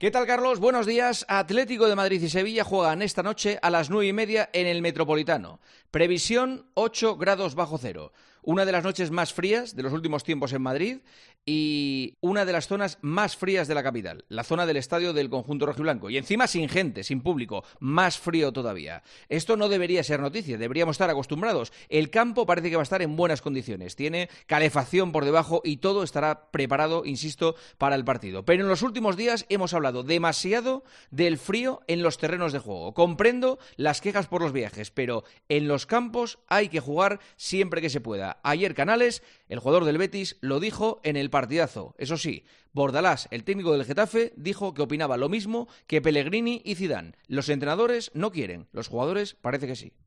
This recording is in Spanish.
¿Qué tal, Carlos? Buenos días. Atlético de Madrid y Sevilla juegan esta noche a las 9:30 en el Metropolitano. Previsión 8 grados bajo cero. Una de las noches más frías de los últimos tiempos en Madrid y una de las zonas más frías de la capital, la zona del estadio del conjunto rojiblanco. Y encima sin gente, sin público, más frío todavía. Esto no debería ser noticia, deberíamos estar acostumbrados. El campo parece que va a estar en buenas condiciones, tiene calefacción por debajo y todo estará preparado, insisto, para el partido. Pero en los últimos días hemos hablado demasiado del frío en los terrenos de juego. Comprendo las quejas por los viajes, pero en los campos hay que jugar siempre que se pueda. Ayer Canales, el jugador del Betis, lo dijo en el partidazo. Eso sí, Bordalás, el técnico del Getafe, dijo que opinaba lo mismo que Pellegrini y Zidane. Los entrenadores no quieren, los jugadores parece que sí.